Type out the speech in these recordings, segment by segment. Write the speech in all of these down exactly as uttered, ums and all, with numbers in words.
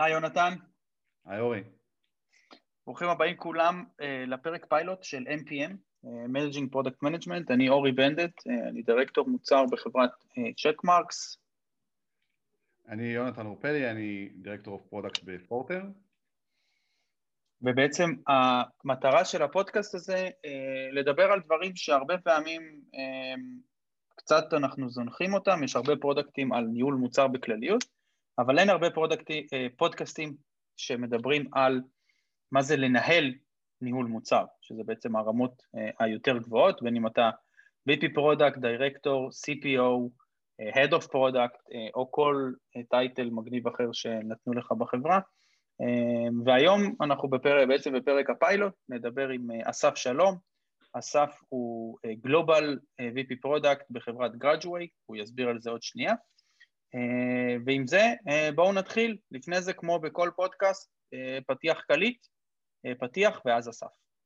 היי יונתן. היי אורי. ברוכים הבאים כולם uh, לפרק פיילוט של אם פי אם, uh, Managing Product Management. אני אורי בנדט, uh, אני דירקטור מוצר בחברת צ'קמרקס. Uh, אני יונתן אורפלי, אני דירקטור אוף פרודקט בפורטר. ובעצם המטרה של הפודקאסט הזה, uh, לדבר על דברים שהרבה פעמים uh, קצת אנחנו זונחים אותם. יש הרבה פרודקטים על ניהול מוצר בכלליות, אבל אין הרבה פרודקטים, uh, פודקאסטים שמדברים על מה זה לנהל ניהול מוצר, שזה בעצם הרמות uh, היותר גבוהות, בין אם אתה וי פי Product, Director, סי פי או, uh, Head of Product, uh, או כל טייטל uh, מגניב אחר שנתנו לך בחברה. Uh, והיום אנחנו בפרק, בעצם בפרק הפיילוט, נדבר עם uh, אסף שלום. אסף הוא uh, Global uh, וי פי Product בחברת Graduate, הוא יסביר על זה עוד שנייה. Uh, ועם זה, uh, בואו נתחיל. לפני זה, כמו בכל פודקאסט, uh, פתיח קליט, פתיח ואז אסף.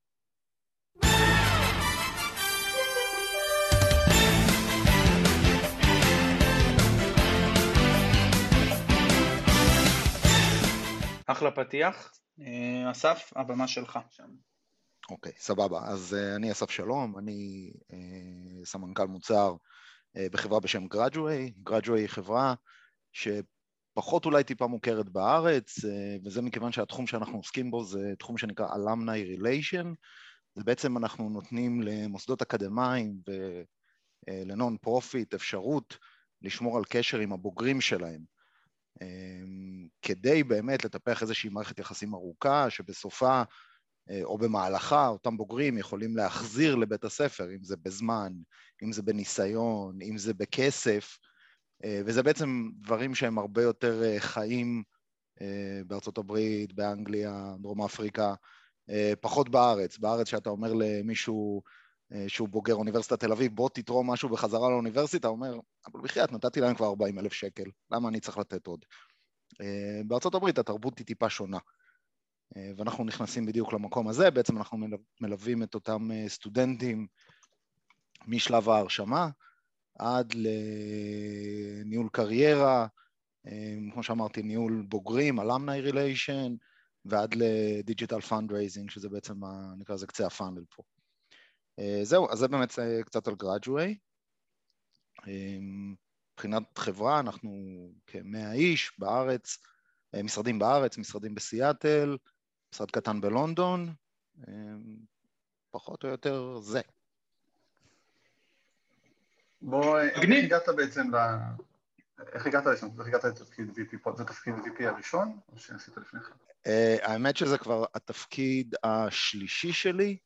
אחלה פתיח. אסף, הבמה שלך שם. אוקיי, סבבה. אז אני אסף שלום, אני סמנכ"ל מוצר בחברה בשם Graduate. Graduate היא חברה ש... פחות אולי טיפה מוכרת בארץ, וזה מכיוון שהתחום שאנחנו עוסקים בו זה תחום שנקרא Alumni Relation. זה בעצם אנחנו נותנים למוסדות אקדמיים ולנון פרופיט אפשרות לשמור על קשר עם הבוגרים שלהם, כדי באמת לטפח איזושהי מערכת יחסים ארוכה, שבסופה או במהלכה אותם בוגרים יכולים להחזיר לבית הספר, אם זה בזמן, אם זה בניסיון, אם זה בכסף, וזה בעצם דברים שהם הרבה יותר חיים בארצות הברית, באנגליה, דרום אפריקה, פחות בארץ. בארץ שאתה אומר למישהו שהוא בוגר אוניברסיטת תל אביב, בוא תתרום משהו בחזרה לאוניברסיטה, הוא אומר, אבל בחייאת, נתתי להם כבר ארבעים אלף שקל, למה אני צריך לתת עוד? בארצות הברית התרבות היא טיפה שונה, ואנחנו נכנסים בדיוק למקום הזה. בעצם אנחנו מלווים את אותם סטודנטים משלב ההרשמה, עד לניהול קריירה, כמו שאמרתי, ניהול בוגרים, Alumni Relation, ועד לדיג'יטל פאנדרייזינג, שזה בעצם, נקרא לזה קצה הפאנל פה. זהו, אז זה באמת קצת על Graduate. מבחינת חברה, אנחנו כמאה איש בארץ, משרדים בארץ, משרדים בסיאטל, משרד קטן בלונדון, פחות או יותר זה. בוא, איך הגעת בעצם ל... איך הגעת לשם? איך הגעת לתפקיד וי פי? זה תפקיד וי פי הראשון, או שעשית לפני כן? האמת שזה כבר התפקיד השלישי שלי.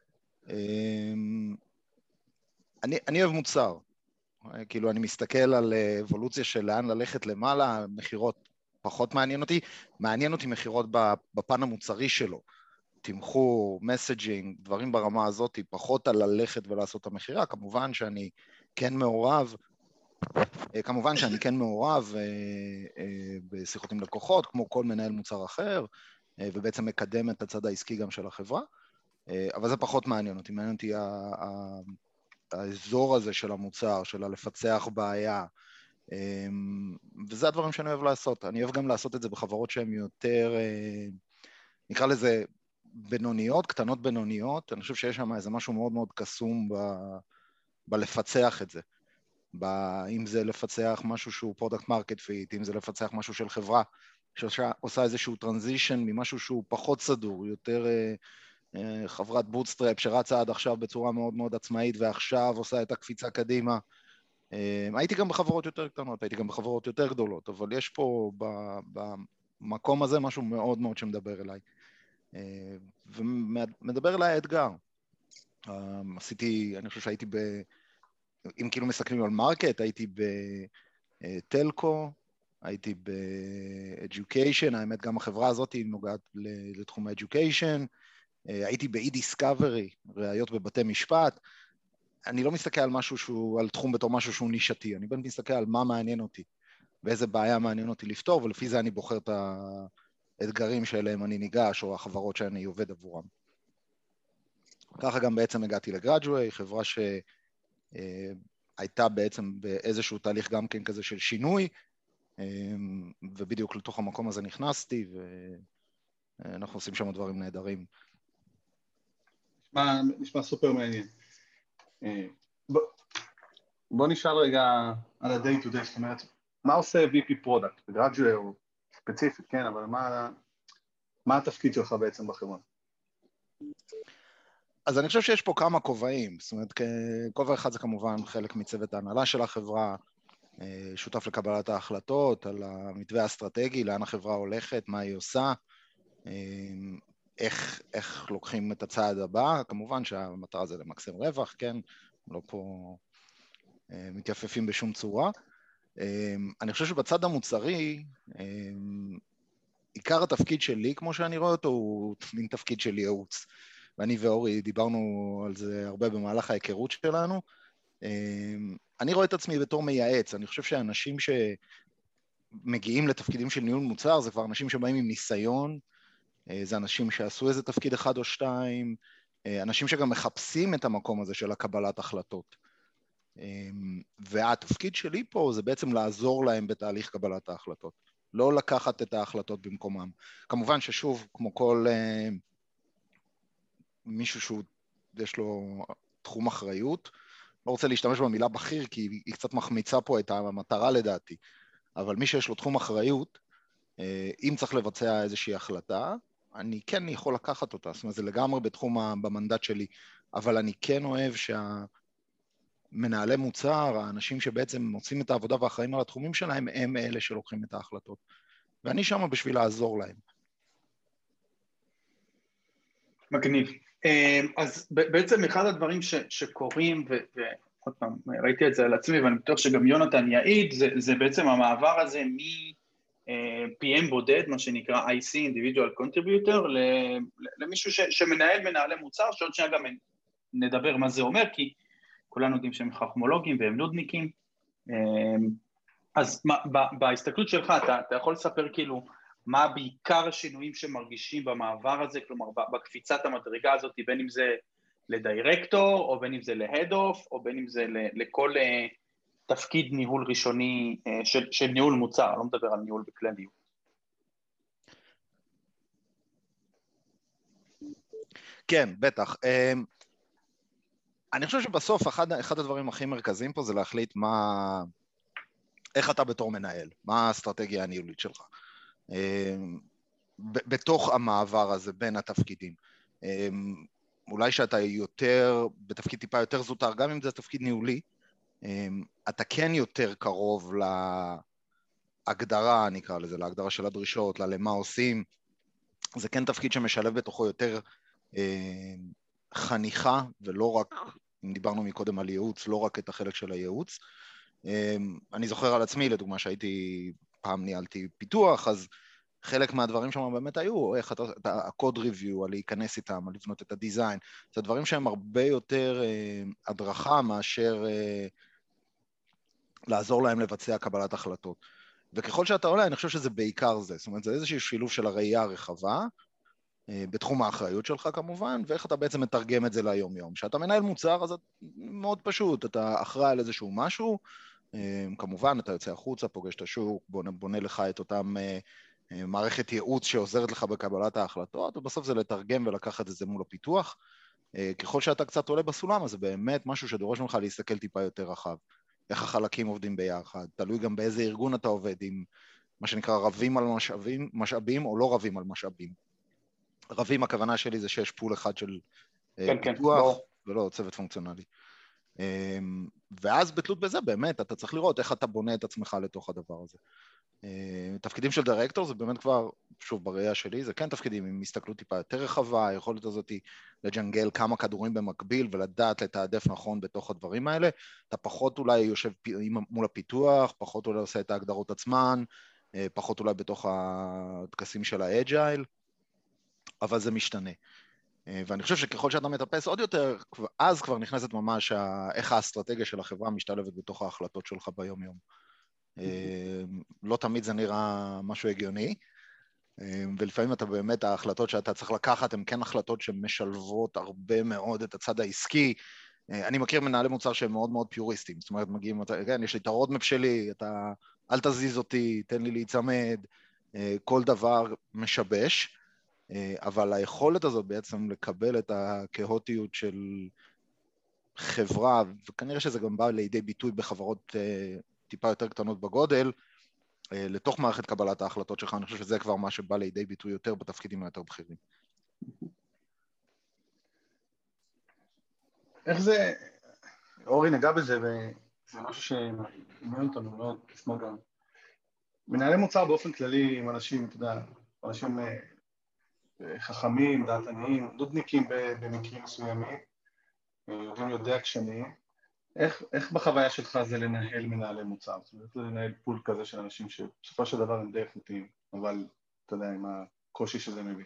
אני, אני אוהב מוצר. כאילו, אני מסתכל על אבולוציה של לאן ללכת למעלה, מחירות פחות מעניין אותי. מעניין אותי מחירות בפן המוצרי שלו. תמחור, מסג'ינג, דברים ברמה הזאת, פחות על ללכת ולעשות את המחירה. כמובן שאני כן מעורב, כמובן שאני כן מעורב בשיחות עם לקוחות, כמו כל מנהל מוצר אחר, ובעצם מקדם את הצד העסקי גם של החברה, אבל זה פחות מעניין אותי. מעניין אותי האזור הזה של המוצר, של לפצח בעיה, וזה הדברים שאני אוהב לעשות. אני אוהב גם לעשות את זה בחברות שהן יותר, נקרא לזה, בינוניות, קטנות בינוניות. אני חושב שיש שם איזה משהו מאוד מאוד קסום ב, בלפצח את זה. ב, אם זה לפצח משהו שהוא פרודקט מרקט פיט, אם זה לפצח משהו של חברה, שעושה איזשהו טרנזישן ממשהו שהוא פחות סדור, יותר אה, אה, חברת בוטסטראפ שרצה עד עכשיו בצורה מאוד מאוד עצמאית, ועכשיו עושה את הקפיצה קדימה. אה, הייתי גם בחברות יותר קטנות, הייתי גם בחברות יותר גדולות, אבל יש פה ב, במקום הזה משהו מאוד מאוד שמדבר אליי. ומדבר אליי האתגר. עשיתי, אני חושב שהייתי ב... אם כאילו מסתכלים על מרקט, הייתי בטלקו, הייתי ב-Education, האמת גם החברה הזאת היא נוגעת לתחום ה-Education, הייתי ב-e-Discovery, ראיות בבתי משפט. אני לא מסתכל על משהו שהוא, על תחום בתור משהו שהוא נישתי, אני באמת מסתכל על מה מעניין אותי, ואיזה בעיה מעניין אותי לפתור, ולפי זה אני בוחר את ה... אתגרים שאליהם אני ניגש, או החברות שאני עובד עבורם. ככה גם בעצם הגעתי לגרדואט, חברה שהייתה בעצם באיזשהו תהליך גם כן כזה של שינוי, ובדיוק לתוך המקום הזה נכנסתי, ואנחנו עושים שם דברים נהדרים. נשמע, נשמע סופר מעניין. בוא, בוא נשאל רגע על ה-day to day, זאת אומרת, מה עושה וי פי Product? גרדואט הוא ספציפית, כן, אבל מה, מה התפקיד שלך בעצם בחברה? אז אני חושב שיש פה כמה כובעים, זאת אומרת, כובע אחד זה כמובן חלק מצוות ההנהלה של החברה, שותף לקבלת ההחלטות על המתווה האסטרטגי, לאן החברה הולכת, מה היא עושה, איך, איך לוקחים את הצעד הבא, כמובן שהמטרה זה למקסם רווח, כן, לא פה מתייפפים בשום צורה. אני חושב שבצד המוצרי, עיקר התפקיד שלי, כמו שאני רואה אותו, הוא מין תפקיד של ייעוץ. ואני ואורי דיברנו על זה הרבה במהלך ההיכרות שלנו. אני רואה את עצמי בתור מייעץ, אני חושב שאנשים שמגיעים לתפקידים של ניהול מוצר, זה כבר אנשים שבאים עם ניסיון, זה אנשים שעשו איזה תפקיד אחד או שתיים, אנשים שגם מחפשים את המקום הזה של הקבלת החלטות. והתפקיד שלי פה זה בעצם לעזור להם בתהליך קבלת ההחלטות, לא לקחת את ההחלטות במקומם. כמובן ששוב, כמו כל מישהו שיש לו תחום אחריות, לא רוצה להשתמש במילה בכיר, כי היא קצת מחמיצה פה את המטרה לדעתי, אבל מי שיש לו תחום אחריות, אם צריך לבצע איזושהי החלטה, אני כן יכול לקחת אותה, זאת אומרת, זה לגמרי בתחום, במנדט שלי, אבל אני כן אוהב שהמנהלי מוצר, האנשים שבעצם מוצאים את העבודה ואחראים על התחומים שלהם, הם אלה שלוקחים את ההחלטות. ואני שם בשביל לעזור להם. מגניב. אז בעצם אחד הדברים ש, שקורים, ועוד פעם, ראיתי את זה על עצמי, ואני בטוח שגם יונתן יעיד, זה, זה בעצם המעבר הזה מ-פי אם בודד, מה שנקרא איי סי, Individual Contributor, למישהו ש, שמנהל מנהלי מוצר, שעוד שנייה גם נדבר מה זה אומר, כי כולנו יודעים שהם חכמולוגים והם נודניקים. אז בהסתכלות שלך, אתה, אתה יכול לספר כאילו, מה בעיקר השינויים שמרגישים במעבר הזה, כלומר בקפיצת המדרגה הזאת, בין אם זה לדירקטור, או בין אם זה להד אוף, או בין אם זה לכל תפקיד ניהול ראשוני של, של ניהול מוצר, לא מדבר על ניהול בכלליות. כן, בטח. אני חושב שבסוף אחד, אחד הדברים הכי מרכזיים פה זה להחליט מה, איך אתה בתור מנהל, מה האסטרטגיה הניהולית שלך. בתוך המעבר הזה בין התפקידים. אולי שאתה יותר, בתפקיד טיפה יותר זוטר, גם אם זה תפקיד ניהולי, אתה כן יותר קרוב להגדרה, נקרא לזה, להגדרה של הדרישות, למה עושים. זה כן תפקיד שמשלב בתוכו יותר חניכה, ולא רק, אם דיברנו מקודם על ייעוץ, לא רק את החלק של הייעוץ. אני זוכר על עצמי, לדוגמה, שהייתי, פעם ניהלתי פיתוח, אז חלק מהדברים שם באמת היו, איך אתה, הקוד ריוויו, על להיכנס איתם, על לבנות את הדיזיין, זה דברים שהם הרבה יותר אה, הדרכה מאשר אה, לעזור להם לבצע קבלת החלטות. וככל שאתה עולה, אני חושב שזה בעיקר זה, זאת אומרת, זה איזשהו שילוב של הראייה הרחבה, אה, בתחום האחריות שלך כמובן, ואיך אתה בעצם מתרגם את זה ליום יום. כשאתה מנהל מוצר, אז מאוד פשוט, אתה אחראי על איזשהו משהו, אה, כמובן, אתה יוצא החוצה, פוגש את השוק, בונה, בונה לך את אותם אה, מערכת ייעוץ שעוזרת לך בקבלת ההחלטות, ובסוף זה לתרגם ולקחת את זה מול הפיתוח. ככל שאתה קצת עולה בסולם, אז זה באמת משהו שדורש ממך להסתכל טיפה יותר רחב. איך החלקים עובדים ביחד, תלוי גם באיזה ארגון אתה עובד, עם מה שנקרא רבים על משאבים, משאבים או לא רבים על משאבים. רבים, הכוונה שלי זה שיש פול אחד של כן, פיתוח, כן, ולא צוות פונקציונלי. ואז בתלות בזה, באמת, אתה צריך לראות איך אתה בונה את עצמך לתוך הדבר הזה. תפקידים של דירקטור זה באמת כבר, שוב בראייה שלי, זה כן תפקידים עם הסתכלות טיפה יותר רחבה, היכולת הזאת לג'נגל כמה כדורים במקביל ולדעת לתעדף נכון בתוך הדברים האלה. אתה פחות אולי יושב מול הפיתוח, פחות אולי עושה את ההגדרות עצמן, פחות אולי בתוך הדקסים של האג'ייל, אבל זה משתנה. ואני חושב שככל שאתה מטפס עוד יותר, אז כבר נכנסת ממש איך האסטרטגיה של החברה משתלבת בתוך ההחלטות שלך ביום יום. לא תמיד זה נראה משהו הגיוני, ולפעמים אתה באמת, ההחלטות שאתה צריך לקחת הן כן החלטות שמשלבות הרבה מאוד את הצד העסקי. אני מכיר מנהלי מוצר שהם מאוד מאוד פיוריסטים, זאת אומרת, מגיעים, כן, יש לי את הרודמפ שלי, את אל תזיז אותי, תן לי להיצמד, כל דבר משבש, אבל היכולת הזאת בעצם לקבל את הכהותיות של חברה, וכנראה שזה גם בא לידי ביטוי בחברות טיפה יותר קטנות בגודל, לתוך מערכת קבלת ההחלטות שלך, אני חושב שזה כבר מה שבא לידי ביטוי יותר בתפקידים היותר בכירים. איך זה, אורי נגע בזה, וזה משהו שמעניין אותנו מאוד, תשמע גם. מנהלי מוצר באופן כללי עם אנשים, אתה יודע, אנשים חכמים, דעתניים, דודניקים במקרים מסוימים, יודעים יודע קשנים. איך, איך בחוויה שלך זה לנהל מנהלי מוצר? זאת אומרת, לנהל פול כזה של אנשים שבסופו של דבר הם די איכותיים, אבל אתה יודע, עם הקושי שזה מביא.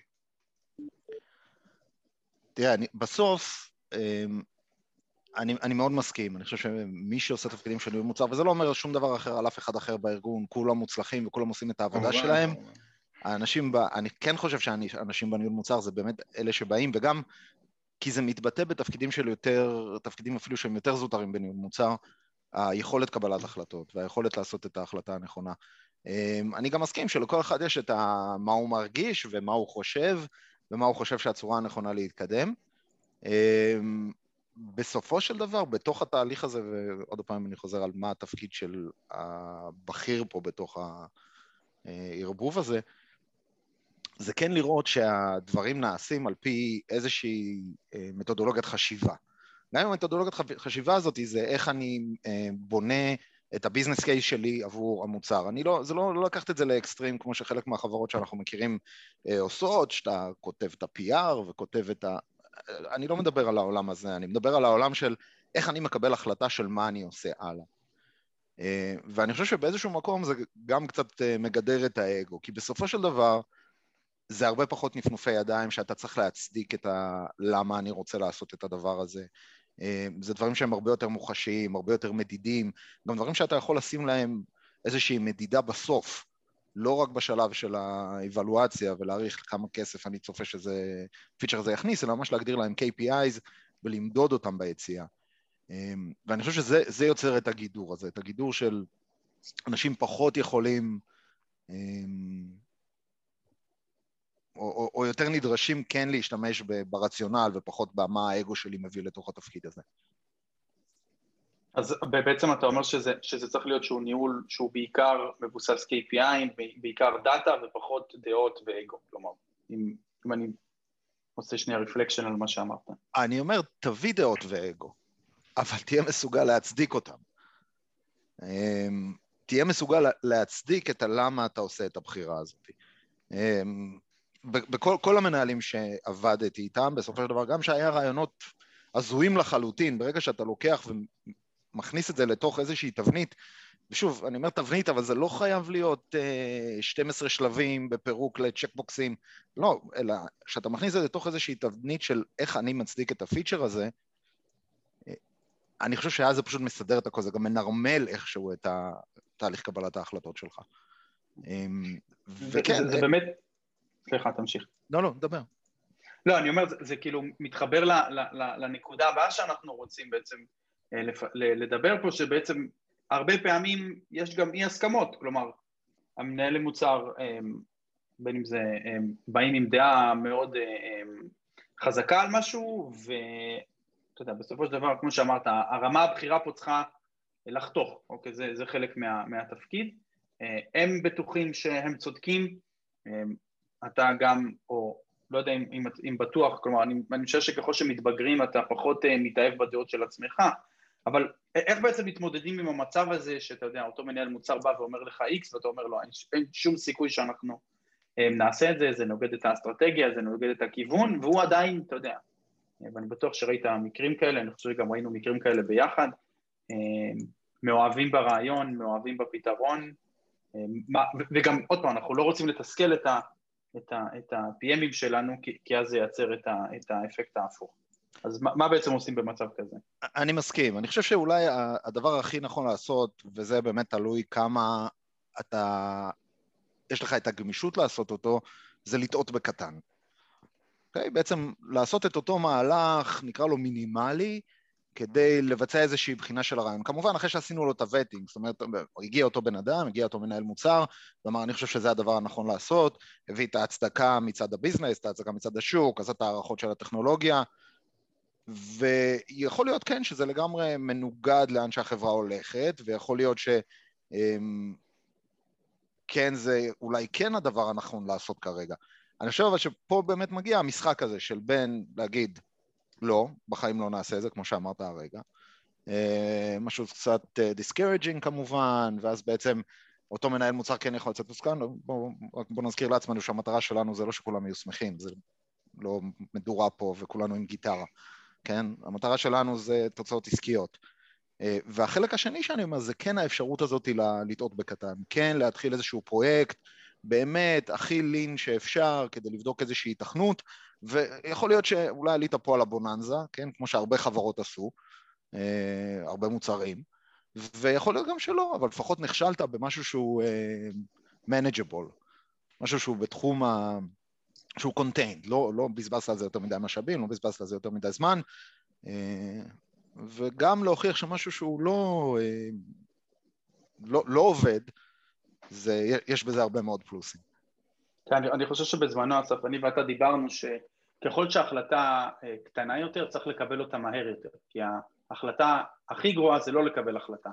תראה, אני, בסוף, אני, אני מאוד מסכים, אני חושב שמי שעושה תפקידים של ניהול מוצר, וזה לא אומר שום דבר אחר על אף אחד אחר בארגון, כולם מוצלחים וכולם עושים את העבודה שלהם, האנשים, ב, אני כן חושב שהאנשים בניהול מוצר זה באמת אלה שבאים, וגם כי זה מתבטא בתפקידים של יותר, תפקידים אפילו שהם יותר זוטרים בניהול מוצר, היכולת קבלת החלטות, והיכולת לעשות את ההחלטה הנכונה. אני גם מסכים שלכל אחד יש את מה הוא מרגיש, ומה הוא חושב, ומה הוא חושב שהצורה הנכונה להתקדם. בסופו של דבר, בתוך התהליך הזה, ועוד פעם אני חוזר על מה התפקיד של הבכיר פה בתוך הערבוב הזה, זה כן לראות שהדברים נעשים על פי איזושהי מתודולוגיית חשיבה. גם אם המתודולוגיית חשיבה הזאת זה איך אני בונה את הביזנס קייס שלי עבור המוצר. אני לא, זה לא, לא לקחת את זה לאקסטרים כמו שחלק מהחברות שאנחנו מכירים עושות, שאתה כותב את ה-פי אר וכותב את ה... אני לא מדבר על העולם הזה, אני מדבר על העולם של איך אני מקבל החלטה של מה אני עושה הלאה. ואני חושב שבאיזשהו מקום זה גם קצת מגדר את האגו, כי בסופו של דבר זה הרבה פחות נפנופי ידיים שאתה צריך להצדיק את ה... למה אני רוצה לעשות את הדבר הזה. זה דברים שהם הרבה יותר מוחשיים, הרבה יותר מדידים, גם דברים שאתה יכול לשים להם איזושהי מדידה בסוף, לא רק בשלב של האבלואציה ולהעריך כמה כסף אני צופה שזה פיצ'ר הזה יכניס, אלא ממש להגדיר להם קיי פי איז ולמדוד אותם ביציאה. ואני חושב שזה יוצר את הגידור הזה, את הגידור של אנשים פחות יכולים, או, או, או יותר נדרשים כן להשתמש ברציונל ופחות במה האגו שלי מביא לתוך התפקיד הזה. אז בעצם אתה אומר שזה, שזה צריך להיות שהוא ניהול שהוא בעיקר מבוסס קיי פי איי, בעיקר דאטה ופחות דעות ואגו, כלומר, אם, אם אני עושה שנייה רפלקשן על מה שאמרת. אני אומר, תביא דעות ואגו, אבל תהיה מסוגל להצדיק אותם. תהיה מסוגל להצדיק את הלמה אתה עושה את הבחירה הזאת. בכל כל המנהלים שעבדתי איתם, בסופו של דבר, גם שהיה רעיונות הזויים לחלוטין, ברגע שאתה לוקח ומכניס את זה לתוך איזושהי תבנית, ושוב, אני אומר תבנית, אבל זה לא חייב להיות uh, שנים עשר שלבים בפירוק לצ'קבוקסים, לא, אלא שאתה מכניס את זה לתוך איזושהי תבנית של איך אני מצדיק את הפיצ'ר הזה, אני חושב שאז זה פשוט מסדר את הכל, זה גם מנרמל איכשהו את התהליך קבלת ההחלטות שלך. וכן, זה, זה באמת... סליחה, תמשיך. לא, לא, דבר. לא, אני אומר, זה, זה כאילו מתחבר ל, ל, ל, לנקודה הבאה שאנחנו רוצים בעצם לפ, לדבר פה, שבעצם הרבה פעמים יש גם אי הסכמות, כלומר, המנהלי מוצר, בין אם זה באים עם דעה מאוד חזקה על משהו, ואתה יודע, בסופו של דבר, כמו שאמרת, הרמה הבחירה פה צריכה לחתוך, אוקיי? זה, זה חלק מה, מהתפקיד. הם בטוחים שהם צודקים, אתה גם, או לא יודע אם, אם, אם בטוח, כלומר, אני, אני חושב שככל שמתבגרים אתה פחות מתאהב בדעות של עצמך, אבל איך בעצם מתמודדים עם המצב הזה, שאתה יודע, אותו מנהל מוצר בא ואומר לך X, ואתה אומר לו, אין, אין שום סיכוי שאנחנו נעשה את זה, זה נוגד את האסטרטגיה, זה נוגד את הכיוון, והוא עדיין, אתה יודע, ואני בטוח שראית מקרים כאלה, אני חושב שגם ראינו מקרים כאלה ביחד, מאוהבים ברעיון, מאוהבים בפתרון, וגם עוד פעם, אנחנו לא רוצים לתסכל את ה... את ה, את ה-פי אמים שלנו, כי, כי אז זה ייצר את, ה, את האפקט ההפוך. אז מה, מה בעצם עושים במצב כזה? אני מסכים. אני חושב שאולי הדבר הכי נכון לעשות, וזה באמת תלוי כמה אתה, יש לך את הגמישות לעשות אותו, זה לטעות בקטן. Okay? בעצם לעשות את אותו מהלך, נקרא לו מינימלי, כדי לבצע איזושהי בחינה של הרעיון. כמובן, אחרי שעשינו לו את הווטינג, זאת אומרת, הגיע אותו בן אדם, הגיע אותו מנהל מוצר, ואמר, אני חושב שזה הדבר הנכון לעשות, הביא את ההצדקה מצד הביזנס, את ההצדקה מצד השוק, עשה את הערכות של הטכנולוגיה, ויכול להיות כן שזה לגמרי מנוגד לאן שהחברה הולכת, ויכול להיות ש... כן, זה אולי כן הדבר הנכון לעשות כרגע. אני חושב אבל שפה באמת מגיע המשחק הזה של בין להגיד, לא, בחיים לא נעשה זה, כמו שאמרת הרגע. משהו קצת discouraging כמובן, ואז בעצם אותו מנהל מוצר כן יכול לצאת מוסכן, בוא, בוא נזכיר לעצמנו שהמטרה שלנו זה לא שכולם יהיו שמחים, זה לא מדורה פה וכולנו עם גיטרה, כן? המטרה שלנו זה תוצאות עסקיות. והחלק השני שאני אומר, זה כן האפשרות הזאת לטעות בקטן, כן להתחיל איזשהו פרויקט, באמת הכי לין שאפשר כדי לבדוק איזושהי התכנות, ויכול להיות שאולי עלית פה על הבוננזה, כן? כמו שהרבה חברות עשו, הרבה מוצרים, ויכול להיות גם שלא, אבל לפחות נכשלת במשהו שהוא manageable, משהו שהוא בתחום ה... שהוא contained, לא, לא בזבזת על זה יותר מדי משאבים, לא בזבזת על זה יותר מדי זמן, וגם להוכיח שמשהו שהוא לא, לא, לא עובד, זה, יש בזה הרבה מאוד פלוסים. אני, אני חושב שבזמנו, אסף, אני ואתה דיברנו שככל שההחלטה קטנה יותר, צריך לקבל אותה מהר יותר, כי ההחלטה הכי גרועה זה לא לקבל החלטה.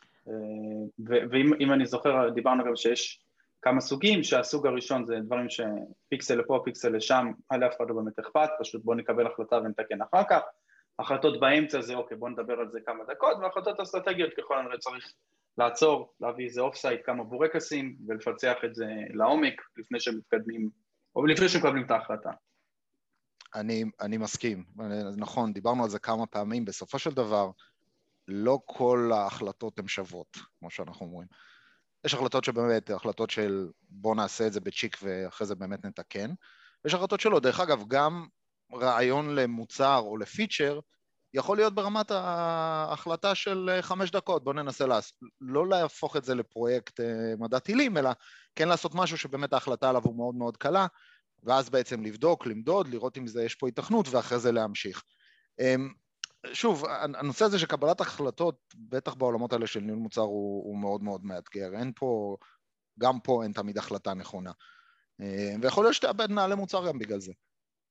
ואם אני זוכר, דיברנו גם שיש כמה סוגים, שהסוג הראשון זה דברים שפיקסל לפה, פיקסל לשם, על אף אחד לא באמת אכפת, פשוט בוא נקבל החלטה ונתקן אחר כך. החלטות באמצע זה אוקיי, בוא נדבר על זה כמה דקות, והחלטות אסטרטגיות ככל הנראה צריך לעצור, להביא איזה אוף סייט, כמה בורקסים, ולפצח את זה לעומק, לפני שמתקדמים, או לפני שמקבלים את ההחלטה. אני, אני מסכים, נכון, דיברנו על זה כמה פעמים, בסופו של דבר, לא כל ההחלטות הן שוות, כמו שאנחנו אומרים. יש החלטות שבאמת, החלטות של בוא נעשה את זה בצ'יק ואחרי זה באמת נתקן, ויש החלטות שלא, דרך אגב, גם רעיון למוצר או לפיצ'ר, יכול להיות ברמת ההחלטה של חמש דקות, בוא ננסה לעשות, לא להפוך את זה לפרויקט מדע טילים, אלא כן לעשות משהו שבאמת ההחלטה עליו הוא מאוד מאוד קלה, ואז בעצם לבדוק, למדוד, לראות אם זה יש פה התכנות, ואחרי זה להמשיך. שוב, הנושא הזה שקבלת החלטות, בטח בעולמות האלה של ניהול מוצר, הוא, הוא מאוד מאוד מאתגר. אין פה, גם פה אין תמיד החלטה נכונה. ויכול להיות שתאבד נעלי מוצר גם בגלל זה.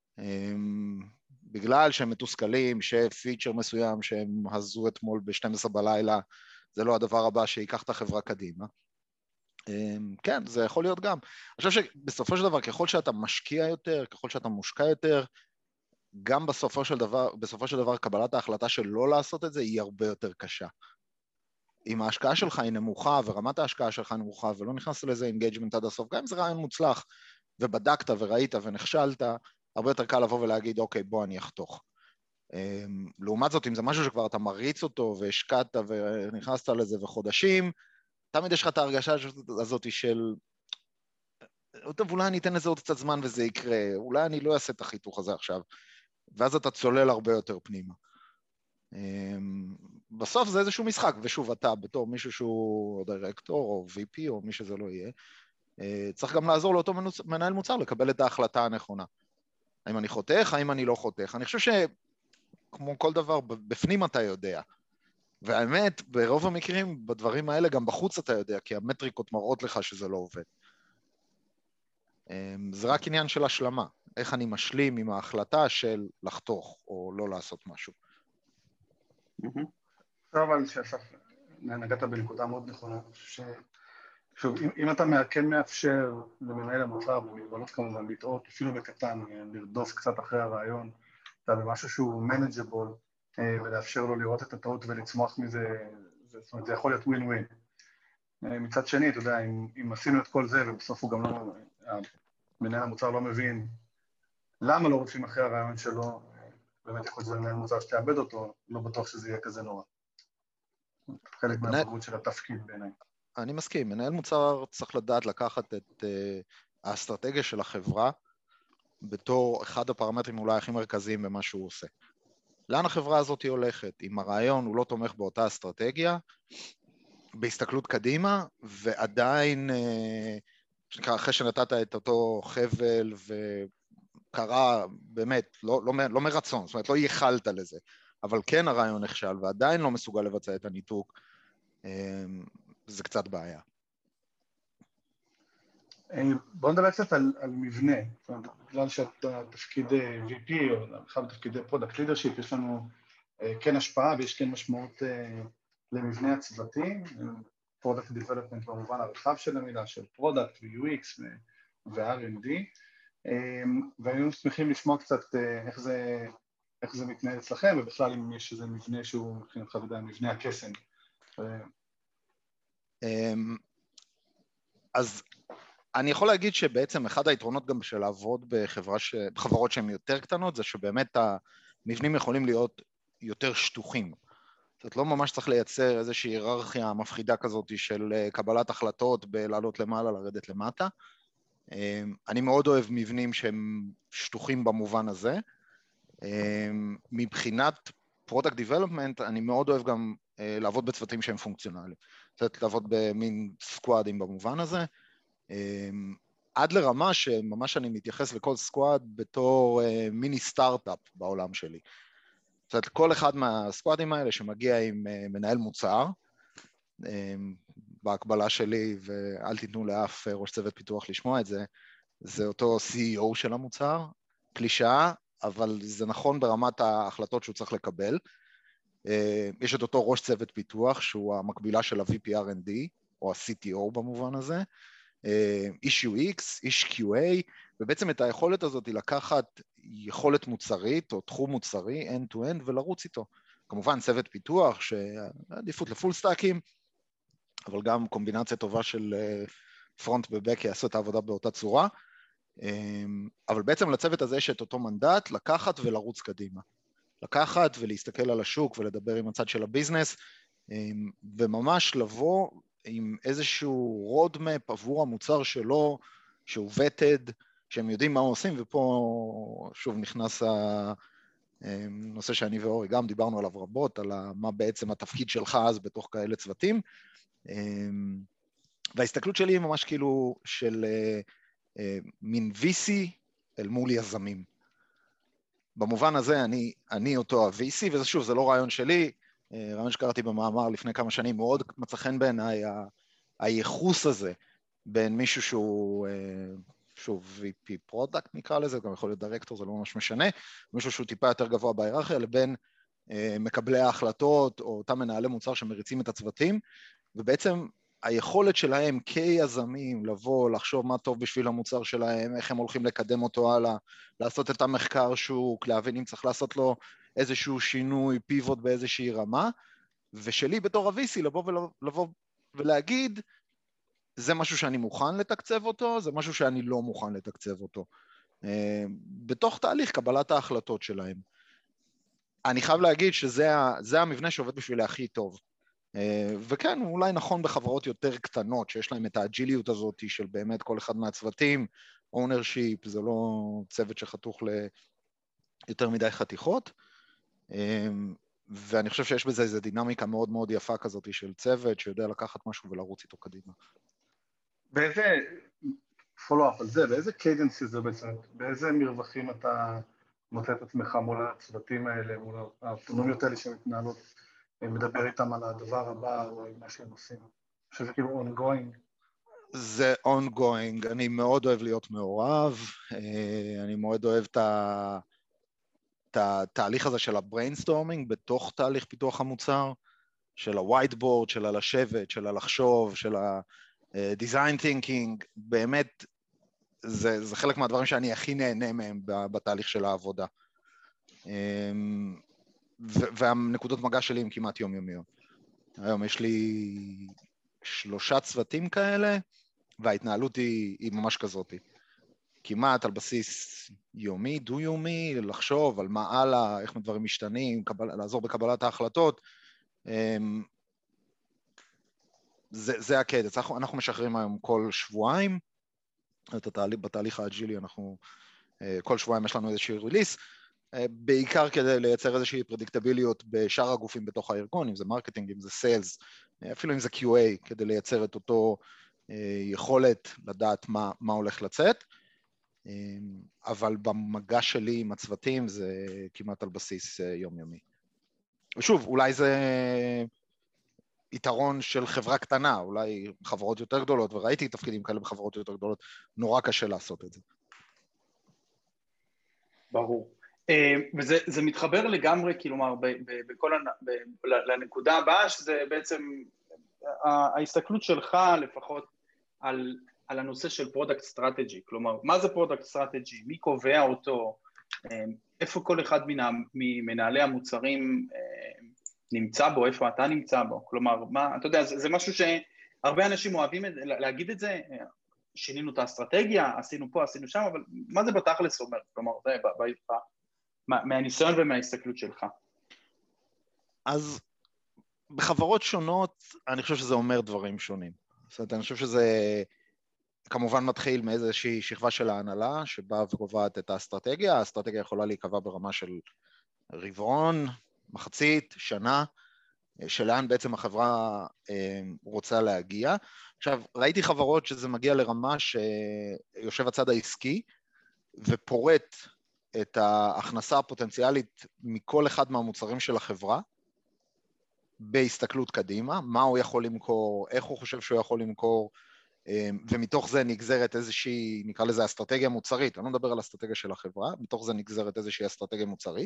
בגלל שהם מתוסכלים, שפיצ'ר מסוים שהם הזו אתמול ב-שתים עשרה בלילה, זה לא הדבר הבא שיקח את החברה קדימה. כן, זה יכול להיות גם. אני חושב שבסופו של דבר, ככל שאתה משקיע יותר, ככל שאתה מושקע יותר, גם בסופו של דבר, בסופו של דבר, קבלת ההחלטה של לא לעשות את זה, היא הרבה יותר קשה. אם ההשקעה שלך היא נמוכה, ורמת ההשקעה שלך נמוכה, ולא נכנסת לזה אינגייג'מנט עד הסוף, גם אם זה רעיון מוצלח, ובדקת וראית ונכשלת, הרבה יותר קל לבוא ולהגיד, אוקיי, בוא אני אחתוך. לעומת זאת, אם זה משהו שכבר אתה מריץ אותו, והשקעת ונכנסת לזה וחודשים, תמיד יש לך את ההרגשה הזאת של, טוב, אולי אני אתן לזה עוד קצת זמן וזה יקרה, אולי אני לא אעשה את החיתוך הזה עכשיו, ואז אתה צולל הרבה יותר פנימה. בסוף זה איזשהו משחק, ושוב, אתה בתור מישהו שהוא דירקטור או וי פי או מי שזה לא יהיה, צריך גם לעזור לאותו מנהל מוצר לקבל את ההחלטה הנכונה. האם אני חותך, האם אני לא חותך. אני חושב שכמו כל דבר, בפנים אתה יודע. והאמת, ברוב המקרים, בדברים האלה, גם בחוץ אתה יודע, כי המטריקות מראות לך שזה לא עובד. זה רק עניין של השלמה. איך אני משלים עם ההחלטה של לחתוך או לא לעשות משהו. אבל שאסף, נגעת בנקודה מאוד נכונה. שוב, אם אתה כן מאפשר למנהל המוצר, במגבלות כמובן לטעות, אפילו בקטן, לרדוף קצת אחרי הרעיון, אתה במשהו שהוא manageable, ולאפשר לו לראות את הטעות ולצמוח מזה, זאת אומרת, זה יכול להיות ווין ווין. מצד שני, אתה יודע, אם, אם עשינו את כל זה, ובסוף הוא גם לא, מנהל המוצר לא מבין למה לא רוצים אחרי הרעיון שלו, באמת יכול להיות מנהל מוצר שתאבד אותו, לא בטוח שזה יהיה כזה נורא. חלק מהמהות של התפקיד בעיניי. אני מסכים, מנהל מוצר צריך לדעת לקחת את האסטרטגיה של החברה, בתור אחד הפרמטרים אולי הכי מרכזיים במה שהוא עושה. לאן החברה הזאת היא הולכת? אם הרעיון הוא לא תומך באותה אסטרטגיה, בהסתכלות קדימה, ועדיין, שנקרא, אחרי שנתת את אותו חבל וקרה באמת, לא, לא, לא מרצון, זאת אומרת, לא ייחלת לזה, אבל כן הרעיון נכשל ועדיין לא מסוגל לבצע את הניתוק, זה קצת בעיה. בוא נדבר קצת על, על מבנה, בגלל שאתה תפקיד וי פי או בכלל תפקידי פרודקט לידרשיפ, יש לנו כן השפעה ויש כן משמעות למבנה הצוותים, פרודקט דיבלופמנט במובן הרחב של המילה, של פרודקט ו-יו אקס ו-אר אנד די, והיינו שמחים לשמוע קצת איך זה, איך זה מתנהל אצלכם, ובכלל אם יש איזה מבנה שהוא מבחינתך ודאי, מבנה הקסם. אז אני יכול להגיד שבעצם אחד היתרונות גם של לעבוד בחברה ש... בחברות שהן יותר קטנות, זה שבאמת המבנים יכולים להיות יותר שטוחים. זאת אומרת, לא ממש צריך לייצר איזושהי היררכיה מפחידה כזאת של קבלת החלטות בלעלות למעלה, לרדת למטה. אני מאוד אוהב מבנים שהם שטוחים במובן הזה. מבחינת Product Development, אני מאוד אוהב גם לעבוד בצוותים שהם פונקציונליים. זאת אומרת, לעבוד במין סקואדים במובן הזה. עד לרמה שממש אני מתייחס לכל סקואד בתור מיני סטארט-אפ בעולם שלי. זאת אומרת, כל אחד מהסקואדים האלה שמגיע עם מנהל מוצר, בהקבלה שלי, ואל תיתנו לאף ראש צוות פיתוח לשמוע את זה, זה אותו סי אי או של המוצר, קלישאה, אבל זה נכון ברמת ההחלטות שהוא צריך לקבל. יש את אותו ראש צוות פיתוח, שהוא המקבילה של ה-וי פי אר אנד די, או ה-סי טי או במובן הזה, איש יו אקס, איש קיו איי, ובעצם את היכולת הזאת היא לקחת יכולת מוצרית, או תחום מוצרי, end-to-end, ולרוץ איתו. כמובן, צוות פיתוח, שעדיפות לפול סטאקים, אבל גם קומבינציה טובה של פרונט ובק יעשו את העבודה באותה צורה, אבל בעצם לצוות הזה יש את אותו מנדט, לקחת ולרוץ קדימה. לקחת ולהסתכל על השוק ולדבר עם הצד של הביזנס, וממש לבוא עם איזשהו רודמפ עבור המוצר שלו, שהוא vetted, שהם יודעים מה עושים, ופה שוב נכנס הנושא שאני ואורי גם דיברנו עליו רבות, על מה בעצם התפקיד שלך אז בתוך כאלה צוותים, וההסתכלות שלי היא ממש כאילו של מין וי סי אל מול יזמים. במובן הזה אני, אני אותו ה-וי סי, וזה שוב, זה לא רעיון שלי, רעיון שקראתי במאמר לפני כמה שנים, מאוד מצא חן בעיניי הייחוס הזה, בין מישהו שהוא, שוב, וי פי פרודקט נקרא לזה, גם יכול להיות דירקטור, זה לא ממש משנה, מישהו שהוא טיפה יותר גבוה בהיררכיה, לבין מקבלי ההחלטות, או אותם מנהלי מוצר שמריצים את הצוותים, ובעצם היכולת שלהם כיזמים לבוא, לחשוב מה טוב בשביל המוצר שלהם, איך הם הולכים לקדם אותו הלאה, לעשות את המחקר שוק, להבין אם צריך לעשות לו איזשהו שינוי, פיבוט באיזושהי רמה, ושלי בתור ה-וי סי לבוא, ולבוא ולהגיד, זה משהו שאני מוכן לתקצב אותו, זה משהו שאני לא מוכן לתקצב אותו. בתוך תהליך קבלת ההחלטות שלהם. אני חייב להגיד שזה המבנה שעובד בשביל הכי טוב. וכן, הוא אולי נכון בחברות יותר קטנות, שיש להם את האג'יליות הזאת של באמת כל אחד מהצוותים, ownership, זה לא צוות שחתוך ליותר מדי חתיכות, ואני חושב שיש בזה איזו דינמיקה מאוד מאוד יפה כזאת של צוות, שיודע לקחת משהו ולרוץ איתו קדימה. באיזה, פולו-אפ על זה, באיזה קיידנסי זה בעצם, באיזה מרווחים אתה מוצא את עצמך מול הצוותים האלה, מול האוטונומיות האלה שמתנהלות, מדבר איתם על הדבר הבא או מה שהם עושים. אני חושב שזה כאילו ongoing. זה ongoing, אני מאוד אוהב להיות מעורב, אני מאוד אוהב את התהליך הזה של הבריינסטורמינג בתוך תהליך פיתוח המוצר, של ה-whiteboard, של הלשבת, של הלחשוב, של ה-design thinking, באמת זה, זה חלק מהדברים שאני הכי נהנה מהם בתהליך של העבודה. והנקודות מגע שלי הם כמעט יומיומיות. היום יש לי שלושה צוותים כאלה, וההתנהלות היא, היא ממש כזאת. כמעט על בסיס יומי, דו-יומי, לחשוב על מה הלאה, איך דברים משתנים, קבל, לעזור בקבלת ההחלטות. זה, זה הקדץ. אנחנו, אנחנו משחררים היום כל שבועיים, את התהליך, בתהליך האג'ילי אנחנו, כל שבועיים יש לנו איזושהי ריליס, בעיקר כדי לייצר איזושהי פרדיקטביליות בשאר הגופים בתוך הארגון, אם זה מרקטינג, אם זה סיילס, אפילו אם זה קיו איי, כדי לייצר את אותו יכולת לדעת מה, מה הולך לצאת, אבל במגע שלי עם הצוותים זה כמעט על בסיס יומיומי. שוב, אולי זה יתרון של חברה קטנה, אולי חברות יותר גדולות, וראיתי תפקידים כאלה בחברות יותר גדולות, נורא קשה לעשות את זה. ברור. וזה זה מתחבר לגמרי, כלומר, בכל לנקודה הבאה, שזה בעצם ההסתכלות שלך לפחות על, על הנושא של פרודקט סטרטג'י, כלומר, מה זה פרודקט סטרטג'י, מי קובע אותו, איפה כל אחד ממנהלי המוצרים נמצא בו, איפה אתה נמצא בו, כלומר, מה, אתה יודע, זה, זה משהו שהרבה אנשים אוהבים להגיד את זה, שינינו את האסטרטגיה, עשינו פה, עשינו שם, אבל מה זה בתכלס אומר, כלומר, זה בעיפה, מהניסיון ומההסתכלות שלך. אז בחברות שונות, אני חושב שזה אומר דברים שונים. זאת אומרת, אני חושב שזה כמובן מתחיל מאיזושהי שכבה של ההנהלה, שבאה וקובעת את האסטרטגיה. האסטרטגיה יכולה להיקבע ברמה של רבעון, מחצית, שנה, שלאן בעצם החברה רוצה להגיע. עכשיו, ראיתי חברות שזה מגיע לרמה שיושב הצד העסקי, ופורט את ההכנסה הפוטנציאלית מכל אחד מהמוצרים של החברה, בהסתכלות קדימה, מה הוא יכול למכור, איך הוא חושב שהוא יכול למכור, ומתוך זה נגזרת איזושהי, נקרא לזה אסטרטגיה מוצרית, אני לא מדבר על אסטרטגיה של החברה, מתוך זה נגזרת איזושהי אסטרטגיה מוצרית,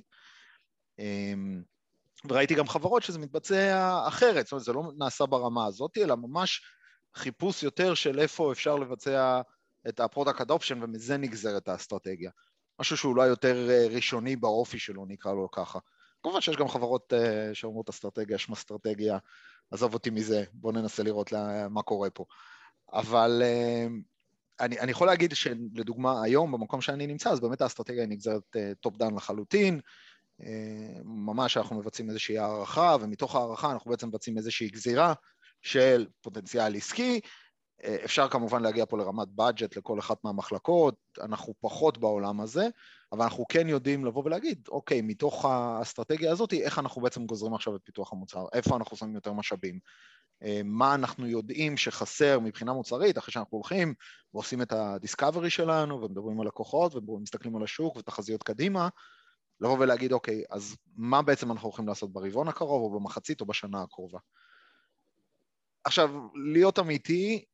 וראיתי גם חברות שזה מתבצע אחרת, זאת אומרת, זה לא נעשה ברמה הזאת, אלא ממש חיפוש יותר של איפה אפשר לבצע את הפרודקט אדופשן, ומזה נגזרת האסטרטגיה. משהו שהוא אולי יותר ראשוני באופי שלו, נקרא לו ככה. כמובן שיש גם חברות שאומרות אסטרטגיה, שמה אסטרטגיה, עזוב אותי מזה, בואו ננסה לראות מה קורה פה. אבל אני, אני יכול להגיד שלדוגמה היום, במקום שאני נמצא, אז באמת האסטרטגיה היא נגזרת טופ דאון לחלוטין, ממש אנחנו מבצעים איזושהי הערכה, ומתוך הערכה אנחנו בעצם מבצעים איזושהי גזירה של פוטנציאל עסקי, אפשר כמובן להגיע פה לרמת בדג'ט לכל אחת מהמחלקות, אנחנו פחות בעולם הזה, אבל אנחנו כן יודעים לבוא ולהגיד, אוקיי, מתוך האסטרטגיה הזאת, איך אנחנו בעצם גוזרים עכשיו את פיתוח המוצר, איפה אנחנו שמים יותר משאבים, מה אנחנו יודעים שחסר מבחינה מוצרית, אחרי שאנחנו הולכים ועושים את הדיסקאברי שלנו, ומדברים על לקוחות, ומסתכלים על השוק ותחזיות קדימה, לבוא ולהגיד, אוקיי, אז מה בעצם אנחנו הולכים לעשות ברבעון הקרוב, או במחצית, או בשנה הקרובה. עכשיו, להיות אמיתי,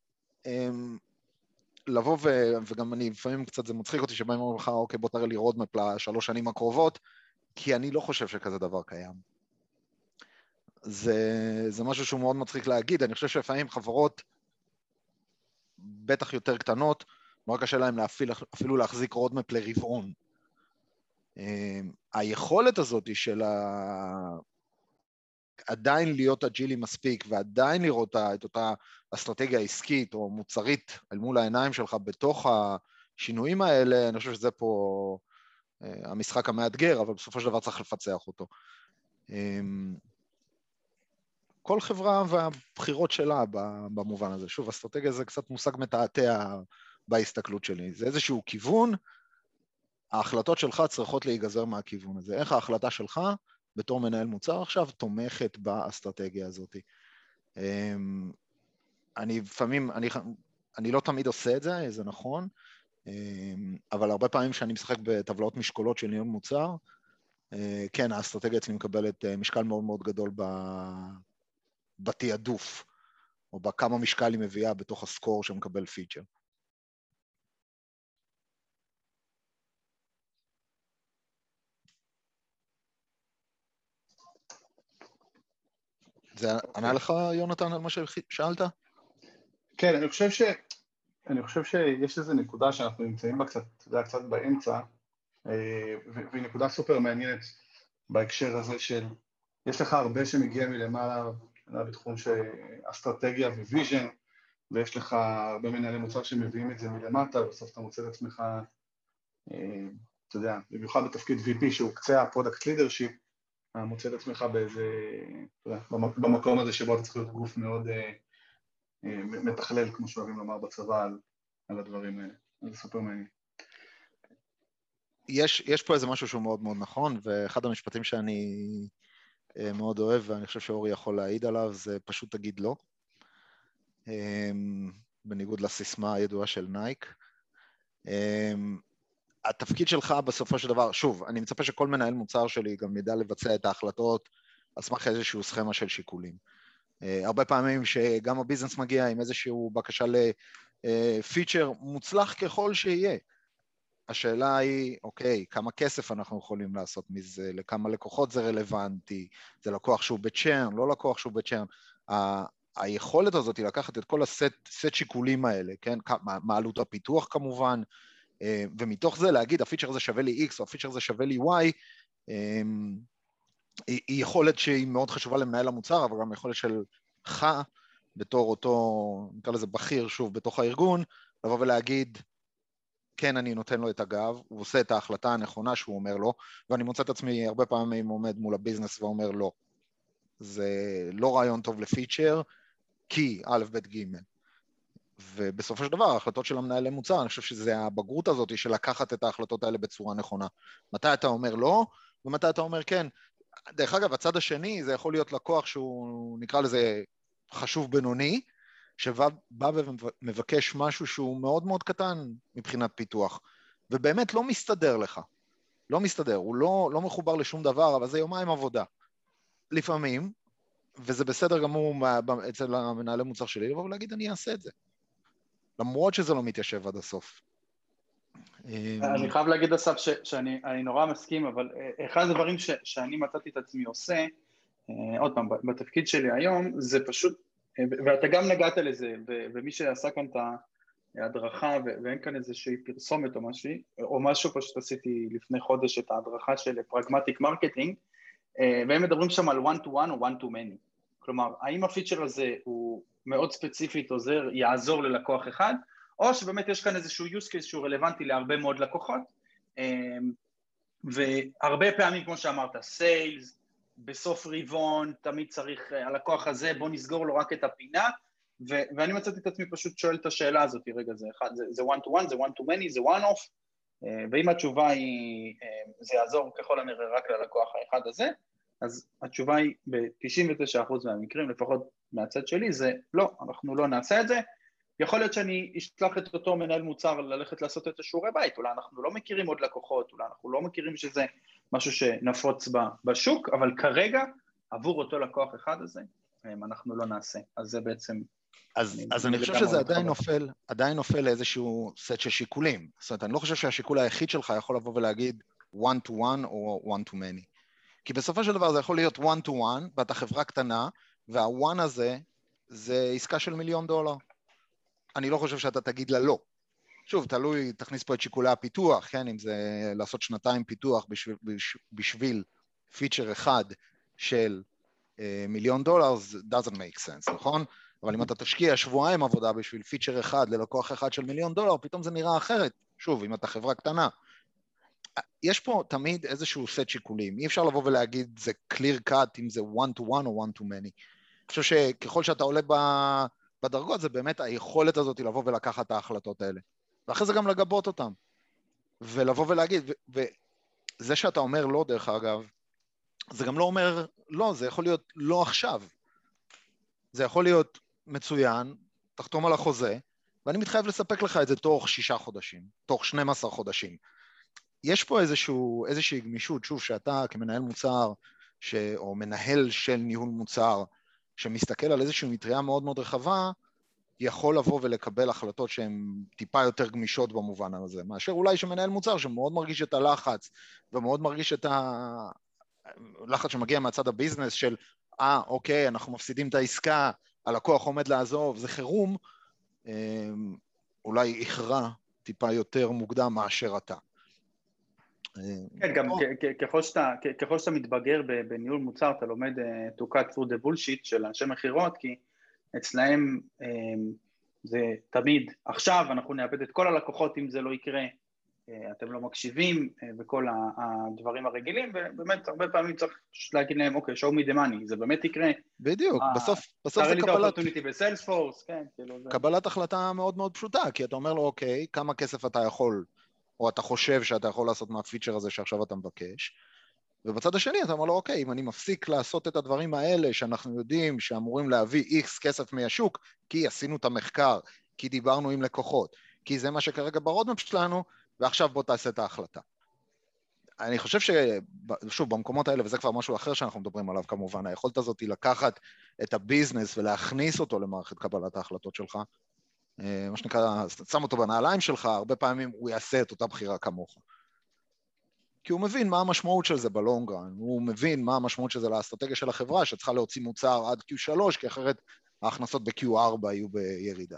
לבוא ו... וגם אני, לפעמים קצת זה מצחיק אותי, שבאים אומרים לך, אוקיי, בוא תראה לי רודמפ לשלוש שנים הקרובות, כי אני לא חושב שכזה דבר קיים. זה, זה משהו שהוא מאוד מצחיק להגיד, אני חושב שלפעמים חברות, בטח יותר קטנות, מאוד קשה להם להפעיל, אפילו להחזיק רודמפ לרבעון. היכולת הזאת של ה... עדיין להיות אג'ילי מספיק, ועדיין לראות את אותה אסטרטגיה עסקית או מוצרית אל מול העיניים שלך בתוך השינויים האלה, אני חושב שזה פה המשחק המאתגר, אבל בסופו של דבר צריך לפצח אותו. כל חברה והבחירות שלה במובן הזה. שוב, אסטרטגיה זה קצת מושג מתעתע בהסתכלות שלי. זה איזשהו כיוון, ההחלטות שלך צריכות להיגזר מהכיוון הזה. איך ההחלטה שלך, בתור מנהל מוצר עכשיו, תומכת באסטרטגיה הזאת. אני לפעמים, אני, אני לא תמיד עושה את זה, זה נכון, אבל הרבה פעמים שאני משחק בטבלאות משקולות של ניהול מוצר, כן, האסטרטגיה אצלי מקבלת משקל מאוד מאוד גדול בתיעדוף, או בכמה משקל היא מביאה בתוך הסקור שמקבל פיצ'ר. זה ענה לך, יונתן, על מה ששאלת? כן, אני חושב ש... אני חושב שיש איזו נקודה שאנחנו נמצאים בה קצת, זה קצת באמצע, והיא נקודה סופר מעניינת בהקשר הזה של, יש לך הרבה שמגיע מלמעלה, בתחום של אסטרטגיה וויז'ן, ויש לך הרבה מנהלי מוצר שמביאים את זה מלמטה, ובסוף אתה מוצא את עצמך, אתה יודע, במיוחד בתפקיד וי פי שהוא קצה הפרודקט לידרשיפ, מוצא את עצמך באיזה, אתה יודע, במקום הזה שבו אתה צריך להיות גוף מאוד מתכלל, כמו שאוהבים לומר בצבא, על, על הדברים האלה. זה סופר מעניין. יש, יש פה איזה משהו שהוא מאוד מאוד נכון, ואחד המשפטים שאני מאוד אוהב, ואני חושב שאורי יכול להעיד עליו, זה פשוט תגיד לא. בניגוד לסיסמה הידועה של נייק. התפקיד שלך בסופו של דבר, שוב, אני מצפה שכל מנהל מוצר שלי גם ידע לבצע את ההחלטות על סמך איזשהו סכמה של שיקולים. הרבה פעמים שגם הביזנס מגיע עם איזשהו בקשה לפיצ'ר מוצלח ככל שיהיה. השאלה היא, אוקיי, כמה כסף אנחנו יכולים לעשות מזה, לכמה לקוחות זה רלוונטי, זה לקוח שהוא בצ'רן, לא לקוח שהוא בצ'רן. היכולת הזאת היא לקחת את כל הסט, סט שיקולים האלה, כן? מה עלות הפיתוח כמובן, ומתוך זה להגיד, הפיצ'ר הזה שווה לי X או הפיצ'ר הזה שווה לי Y, היא יכולת שהיא מאוד חשובה למנהל המוצר, אבל גם יכולת שלך, בתור אותו, נקרא לזה בכיר שוב, בתוך הארגון, לבוא ולהגיד, כן, אני נותן לו את הגב, הוא עושה את ההחלטה הנכונה שהוא אומר לו, ואני מוצא את עצמי הרבה פעמים עומד מול הביזנס ואומר לא. זה לא רעיון טוב לפיצ'ר, כי א' ב' ג'. ובסופו של דבר, ההחלטות של המנהל למוצר, אני חושב שזה הבגרות הזאת של לקחת את ההחלטות האלה בצורה נכונה. מתי אתה אומר לא, ומתי אתה אומר כן. דרך אגב, הצד השני, זה יכול להיות לקוח שהוא נקרא לזה חשוב בינוני, שבא ומבקש משהו שהוא מאוד מאוד קטן מבחינת פיתוח, ובאמת לא מסתדר לך. לא מסתדר, הוא לא, לא מחובר לשום דבר, אבל זה יומיים עבודה. לפעמים, וזה בסדר גמור אצל המנהלי מוצר שלי, לבוא ולהגיד, אני אעשה את זה. למרות שזה לא מתיישב עד הסוף. אני חייב להגיד אסף ש, שאני אני נורא מסכים, אבל אחד הדברים ש, שאני מצאתי את עצמי עושה, עוד פעם, בתפקיד שלי היום, זה פשוט, ואתה גם נגעת לזה, ומי שעשה כאן את ההדרכה, ואין כאן איזושהי פרסומת או משהו, או משהו פשוט עשיתי לפני חודש את ההדרכה של פרגמטיק מרקטינג, והם מדברים שם על one to one או one to many. כלומר, האם הפיצ'ר הזה הוא מאוד ספציפית עוזר, יעזור ללקוח אחד, או שבאמת יש כאן איזשהו use case שהוא רלוונטי להרבה מאוד לקוחות, והרבה פעמים, כמו שאמרת, sales, בסוף רבעון, תמיד צריך, הלקוח הזה, בוא נסגור לו רק את הפינה, ו- ואני מצאתי את עצמי פשוט שואל את השאלה הזאת, רגע, זה, אחד, זה, זה one to one, זה one to many, זה one off, ואם התשובה היא, זה יעזור ככל הנראה רק ללקוח האחד הזה, אז התשובה היא ב-תשעים ותשעה אחוז מהמקרים, לפחות מהצד שלי, זה לא, אנחנו לא נעשה את זה, יכול להיות שאני אשלח את אותו מנהל מוצר ללכת לעשות את השיעורי בית, אולי אנחנו לא מכירים עוד לקוחות, אולי אנחנו לא מכירים שזה משהו שנפוץ בשוק, אבל כרגע, עבור אותו לקוח אחד הזה, אנחנו לא נעשה. אז זה בעצם... אז אני, אז אני חושב שזה עדיין נופל, עדיין נופל לאיזשהו סט של שיקולים. זאת אומרת, אני לא חושב שהשיקול היחיד שלך יכול לבוא ולהגיד one to one או one to many. כי בסופו של דבר זה יכול להיות one to one, ואתה חברה קטנה, וה-one הזה זה עסקה של מיליון דולר. אני לא חושב שאתה תגיד לה לא. שוב, תלוי, תכניס פה את שיקולי הפיתוח, כן, אם זה לעשות שנתיים פיתוח בשביל, בשביל פיצ'ר אחד של uh, מיליון דולר, זה doesn't make sense, נכון? אבל אם אתה תשקיע שבועיים עבודה בשביל פיצ'ר אחד ללקוח אחד של מיליון דולר, פתאום זה נראה אחרת. שוב, אם אתה חברה קטנה. יש פה תמיד איזשהו סט שיקולים. אי אפשר לבוא ולהגיד, זה clear cut, אם זה one to one או one to many. אני חושב שככל שאתה עולה ב... בדרגות, זה באמת היכולת הזאת לבוא ולקחת את ההחלטות האלה. ואחרי זה גם לגבות אותם. ולבוא ולהגיד, ו... וזה שאתה אומר לא, דרך אגב, זה גם לא אומר לא, זה יכול להיות לא עכשיו. זה יכול להיות מצוין, תחתום על החוזה, ואני מתחייב לספק לך את זה תוך שישה חודשים, תוך שנים עשר חודשים. יש פה איזשהו, איזושהי גמישות, שוב, שאתה כמנהל מוצר, ש... או מנהל של ניהול מוצר, שמסתכל על איזושהי מטריה מאוד מאוד רחבה, יכול לבוא ולקבל החלטות שהן טיפה יותר גמישות במובן הזה, מאשר אולי שמנהל מוצר שמאוד מרגיש את הלחץ, ומאוד מרגיש את הלחץ שמגיע מהצד הביזנס של, אה, אוקיי, אנחנו מפסידים את העסקה, הלקוח עומד לעזוב, זה חירום, אולי יכרע טיפה יותר מוקדם מאשר אתה. כן, גם ככל שאתה, ככל שאתה מתבגר בניהול מוצר, אתה לומד to cut through the bullshit של אנשי מחירות, כי אצלהם זה תמיד, עכשיו אנחנו נאבד את כל הלקוחות אם זה לא יקרה, אתם לא מקשיבים וכל הדברים הרגילים, ובאמת הרבה פעמים צריך להגיד להם, אוקיי, show me the money, זה באמת יקרה. בדיוק, בסוף, בסוף זה קבלת... בסיילספורס, כן, קבלת החלטה מאוד מאוד פשוטה, כי אתה אומר לו, אוקיי, כמה כסף אתה יכול, או אתה חושב שאתה יכול לעשות מהפיצ'ר הזה שעכשיו אתה מבקש, ובצד השני אתה אומר לו, אוקיי, אם אני מפסיק לעשות את הדברים האלה שאנחנו יודעים שאמורים להביא X כסף מהשוק, כי עשינו את המחקר, כי דיברנו עם לקוחות, כי זה מה שכרגע ברודמפ שלנו, ועכשיו בוא תעשה את ההחלטה. אני חושב ששוב, במקומות האלה, וזה כבר משהו אחר שאנחנו מדברים עליו כמובן, היכולת הזאת היא לקחת את הביזנס ולהכניס אותו למערכת קבלת ההחלטות שלך, מה שנקרא, שם אותו בנעליים שלך, הרבה פעמים הוא יעשה את אותה בחירה כמוך. כי הוא מבין מה המשמעות של זה בלונגרן, הוא מבין מה המשמעות של זה לאסטרטגיה של החברה, שצריכה להוציא מוצר עד קיו שלוש, כי אחרת ההכנסות ב-קיו ארבע יהיו בירידה.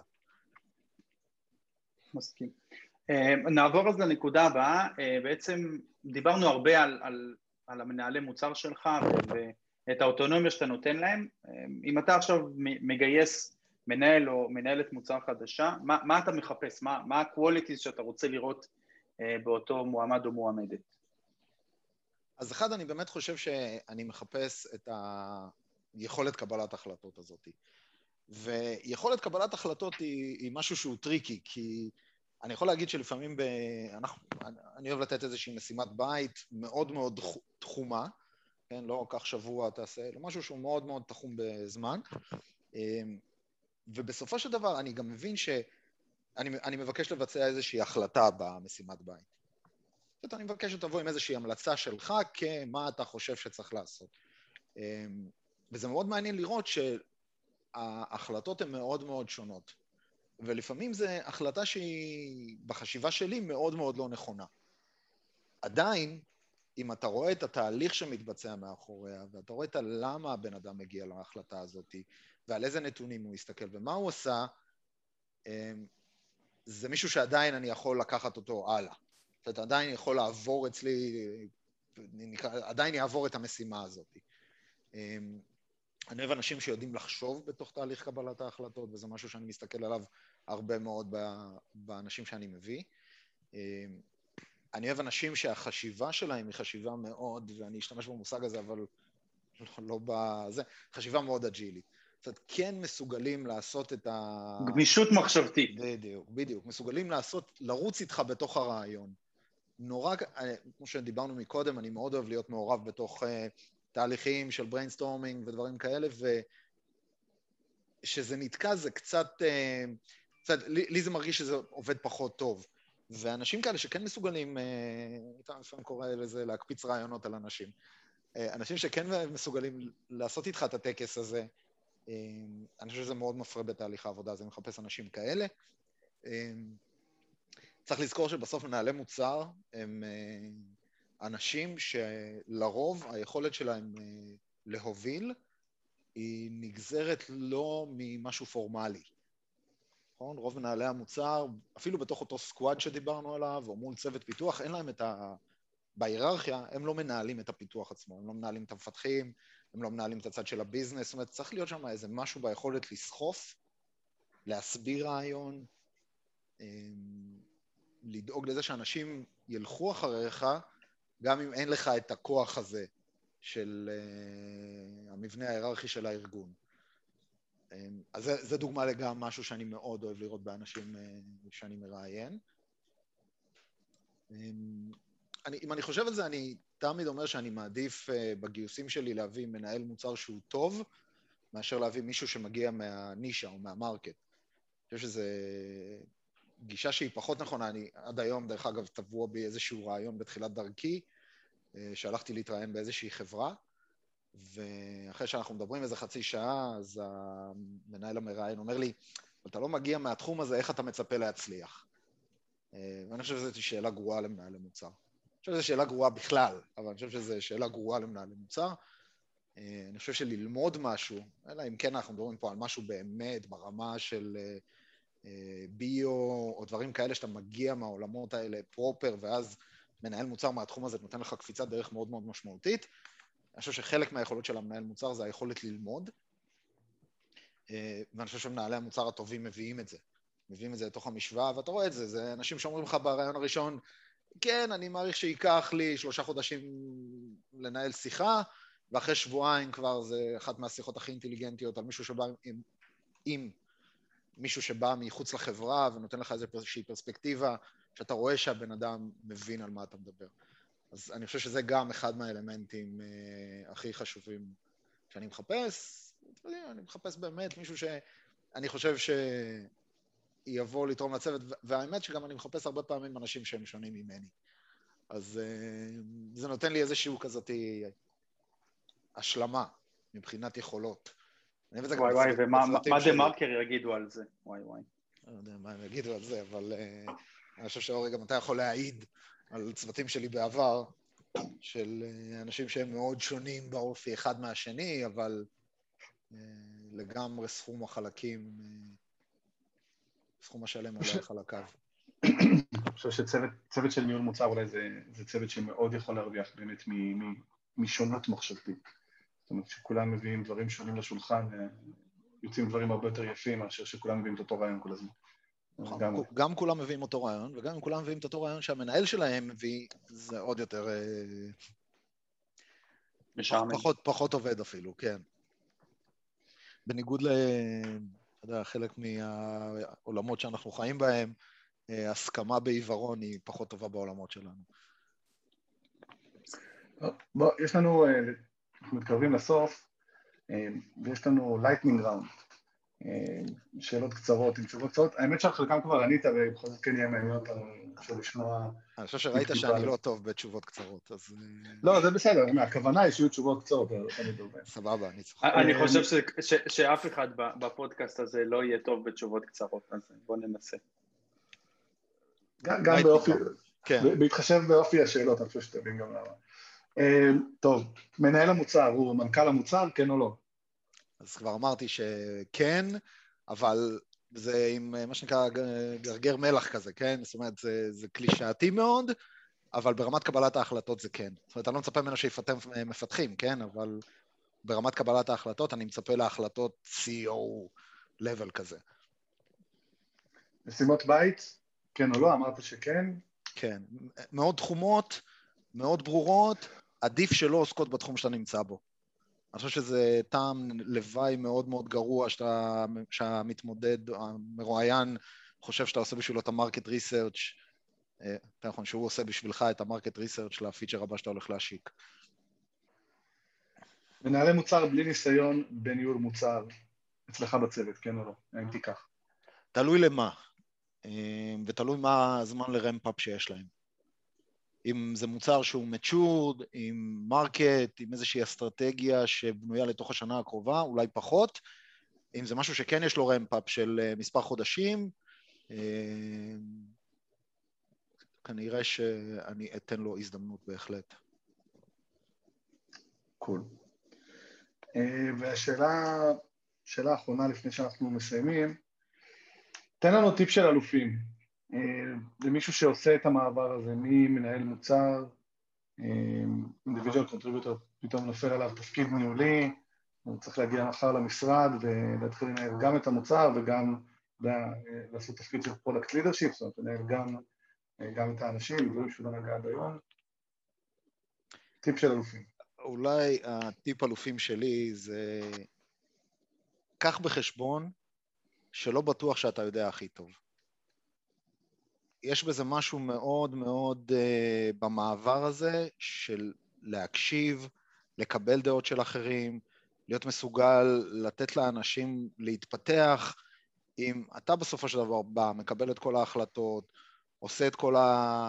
מסכים. נעבור אז לנקודה הבאה, בעצם דיברנו הרבה על, על, על המנהלי מוצר שלך ואת האוטונומיה שאתה נותן להם. אם אתה עכשיו מגייס מנהל או מנהלת מוצר חדשה, מה, מה אתה מחפש? מה, מה ה-qualities שאתה רוצה לראות באותו מועמד או מועמדת? אז אחד, אני באמת חושב שאני מחפש את היכולת קבלת החלטות הזאת. ויכולת קבלת החלטות היא, היא משהו שהוא טריקי, כי אני יכול להגיד שלפעמים ב... אנחנו, אני אוהב לתת איזושהי משימת בית מאוד מאוד תחומה, כן? לא כך שבוע תעשה, אלא משהו שהוא מאוד מאוד תחום בזמן. ובסופו של דבר אני גם מבין שאני אני מבקש לבצע איזושהי החלטה במשימת בית. אני מבקש שתבוא עם איזושהי המלצה שלך כמה אתה חושב שצריך לעשות. וזה מאוד מעניין לראות שההחלטות הן מאוד מאוד שונות. ולפעמים זו החלטה שהיא בחשיבה שלי מאוד מאוד לא נכונה. עדיין, אם אתה רואה את התהליך שמתבצע מאחוריה, ואתה רואה את למה הבן אדם מגיע להחלטה הזאת, ועל איזה נתונים הוא יסתכל ומה הוא עשה, זה מישהו שעדיין אני יכול לקחת אותו הלאה. זאת אומרת, עדיין יכול לעבור אצלי, עדיין יעבור את המשימה הזאת. אני אוהב אנשים שיודעים לחשוב בתוך תהליך קבלת ההחלטות, וזה משהו שאני מסתכל עליו הרבה מאוד באנשים שאני מביא. אני אוהב אנשים שהחשיבה שלהם היא חשיבה מאוד, ואני אשתמש במושג הזה, אבל לא בזה, חשיבה מאוד אג'ילית. זאת אומרת, כן מסוגלים לעשות את ה... גמישות מחשבתית. בדיוק, בדיוק. מסוגלים לעשות, לרוץ איתך בתוך הרעיון. נורא, כמו שדיברנו מקודם, אני מאוד אוהב להיות מעורב בתוך תהליכים של בריינסטורמינג ודברים כאלה, ושזה נתקע זה קצת, קצת, לי, לי זה מרגיש שזה עובד פחות טוב. ואנשים כאלה שכן מסוגלים, איתם לפעמים קורא לזה להקפיץ רעיונות על אנשים. אנשים שכן מסוגלים לעשות איתך את הטקס הזה, אני חושב שזה מאוד מפרה בתהליך העבודה, אז אני מחפש אנשים כאלה. צריך לזכור שבסוף מנהלי מוצר הם אנשים שלרוב היכולת שלהם להוביל היא נגזרת לא ממשהו פורמלי. נכון? רוב מנהלי המוצר, אפילו בתוך אותו סקואד שדיברנו עליו, או מול צוות פיתוח, אין להם את ה... בהיררכיה, הם לא מנהלים את הפיתוח עצמו, הם לא מנהלים את המפתחים, הם לא מנהלים את הצד של הביזנס, זאת אומרת, צריך להיות שם איזה משהו ביכולת לסחוף, להסביר רעיון, לדאוג לזה שאנשים ילכו אחריך, גם אם אין לך את הכוח הזה של uh, המבנה ההיררכי של הארגון. Um, אז זה, זה דוגמה לגם משהו שאני מאוד אוהב לראות באנשים uh, שאני מראיין. Um, אני, אם אני חושב על זה, אני תמיד אומר שאני מעדיף uh, בגיוסים שלי להביא מנהל מוצר שהוא טוב, מאשר להביא מישהו שמגיע מהנישה או מהמרקט. אני חושב שזה גישה שהיא פחות נכונה. אני עד היום, דרך אגב, טבוע בי איזשהו רעיון בתחילת דרכי, שהלכתי להתראיין באיזושהי חברה, ואחרי שאנחנו מדברים איזה חצי שעה, אז המנהל המראיין אומר לי, אתה לא מגיע מהתחום הזה, איך אתה מצפה להצליח? ואני חושב שזו שאלה גרועה למנהל המוצר. אני חושב שזו שאלה גרועה בכלל, אבל אני חושב שזו שאלה גרועה למנהל המוצר. אני חושב שללמוד משהו, אלא אם כן אנחנו מדברים פה על משהו באמת ברמה של ביו, או דברים כאלה שאתה מגיע מהעולמות האלה פרופר, ואז מנהל מוצר מהתחום הזה נותן לך קפיצת דרך מאוד מאוד משמעותית. אני חושב שחלק מהיכולות של המנהל מוצר זה היכולת ללמוד, ואני חושב שמנהלי המוצר הטובים מביאים את זה. מביאים את זה לתוך המשוואה, ואתה רואה את זה, זה אנשים שאומרים לך ברעיון הראשון, כן, אני מעריך שייקח לי שלושה חודשים לנהל שיחה, ואחרי שבועיים כבר זה אחת מהשיחות הכי אינטליגנטיות על מישהו שבא עם, עם מישהו שבא מחוץ לחברה ונותן לך איזושהי פרספקטיבה, שאתה רואה שהבן אדם מבין על מה אתה מדבר. אז אני חושב שזה גם אחד מהאלמנטים uh, הכי חשובים שאני מחפש. אני מחפש באמת מישהו שאני חושב שיבוא לתרום לצוות, והאמת שגם אני מחפש הרבה פעמים אנשים שהם שונים ממני. אז זה נותן לי איזשהו כזאת השלמה מבחינת יכולות. וואי וואי, ומה דה מרקר יגידו על זה? וואי וואי. לא יודע מה הם יגידו על זה, אבל אני חושב שאורי, גם אתה יכול להעיד על צוותים שלי בעבר, של אנשים שהם מאוד שונים באופי אחד מהשני, אבל לגמרי סכום החלקים, סכום השלם עולה על חלקיו. אני חושב שצוות של ניהול מוצר אולי זה צוות שמאוד יכול להרוויח באמת משונות מחשבתית. זאת אומרת שכולם מביאים דברים שונים לשולחן, יוצאים דברים הרבה יותר יפים מאשר שכולם מביאים את אותו רעיון כל הזמן. גם כולם מביאים אותו רעיון, וגם כולם מביאים את אותו רעיון שהמנהל שלהם מביא, זה עוד יותר פחות, פחות עובד אפילו, כן. בניגוד ל, אתה יודע, חלק מהעולמות שאנחנו חיים בהם, הסכמה בעיוורון היא פחות טובה בעולמות שלנו. בוא, יש לנו, אנחנו מתקרבים לסוף, ויש לנו lightning round. שאלות קצרות, עם תשובות קצרות. האמת שחלקם כבר ענית, ובכל זאת כן יהיה מעניין אפשר לשמוע... אני חושב שראית שאני לא טוב בתשובות קצרות, אז... לא, זה בסדר, הכוונה היא שיהיו תשובות קצרות. סבבה, אני צוחק. אני חושב שאף אחד בפודקאסט הזה לא יהיה טוב בתשובות קצרות, אז בוא ננסה. גם באופי, בהתחשב באופי השאלות, אני חושב שתבין גם למה. טוב, מנהל המוצר הוא מנכ"ל המוצר, כן או לא? אז כבר אמרתי שכן, אבל זה עם מה שנקרא גרגר מלח כזה, כן? זאת אומרת, זה, זה קלישאתי מאוד, אבל ברמת קבלת ההחלטות זה כן. זאת אומרת, אני לא מצפה ממנו שיפתם מפתחים, כן? אבל ברמת קבלת ההחלטות אני מצפה להחלטות סי או level כזה. משימות בית, כן או לא? אמרת שכן? כן. מאוד תחומות, מאוד ברורות, עדיף שלא עוסקות בתחום שאתה נמצא בו. אני חושב שזה טעם לוואי מאוד מאוד גרוע שאתה, שהמתמודד, המרואיין, חושב שאתה עושה בשבילו את המרקט ריסרצ', אתה נכון, שהוא עושה בשבילך את המרקט ריסרצ' לפיצ'ר הבא שאתה הולך להשיק. מנהלי מוצר בלי ניסיון בניהול מוצר, אצלך בצוות, כן או לא? האם תיקח? תלוי למה, ותלוי מה הזמן לרמפ-אפ שיש להם. אם זה מוצר שהוא mature, עם מרקט, עם איזושהי אסטרטגיה שבנויה לתוך השנה הקרובה, אולי פחות. אם זה משהו שכן יש לו רמפ-אפ של מספר חודשים, כנראה שאני אתן לו הזדמנות בהחלט. קול. והשאלה, שאלה האחרונה לפני שאנחנו מסיימים, תן לנו טיפ של אלופים. למישהו שעושה את המעבר הזה, מי מנהל מוצר, individual contributor, פתאום נופל עליו תפקיד ניהולי, הוא צריך להגיע מחר למשרד ולהתחיל לנהל גם את המוצר וגם לעשות תפקיד של product leadership, זאת אומרת, לנהל גם, גם את האנשים, דברים שהוא לא נגע עד היום. טיפ של אלופים. אולי הטיפ אלופים שלי זה, קח בחשבון שלא בטוח שאתה יודע הכי טוב. יש בזה משהו מאוד מאוד uh, במעבר הזה של להקשיב, לקבל דעות של אחרים, להיות מסוגל לתת לאנשים להתפתח. אם אתה בסופו של דבר בא, מקבל את כל ההחלטות, עושה את כל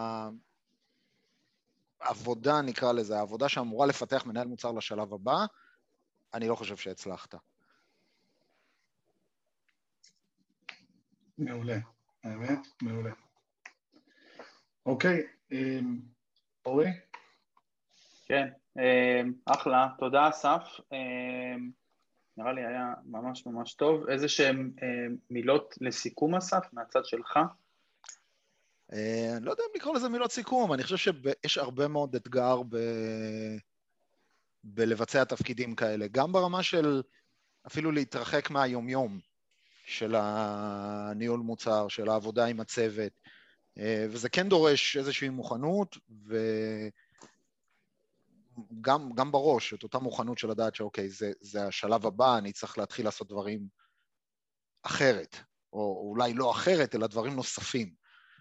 העבודה, נקרא לזה, העבודה שאמורה לפתח מנהל מוצר לשלב הבא, אני לא חושב שהצלחת. מעולה, האמת, מעולה. אוקיי, אורי? כן, אחלה, תודה אסף, נראה לי היה ממש ממש טוב. איזה שהן מילות לסיכום אסף, מהצד שלך? אני לא יודע אם לקרוא לזה מילות סיכום, אני חושב שיש הרבה מאוד אתגר בלבצע תפקידים כאלה, גם ברמה של אפילו להתרחק מהיומיום של הניהול מוצר, של העבודה עם הצוות, וזה כן דורש איזושהי מוכנות, וגם גם בראש, את אותה מוכנות של לדעת שאוקיי, זה, זה השלב הבא, אני צריך להתחיל לעשות דברים אחרת, או אולי לא אחרת, אלא דברים נוספים.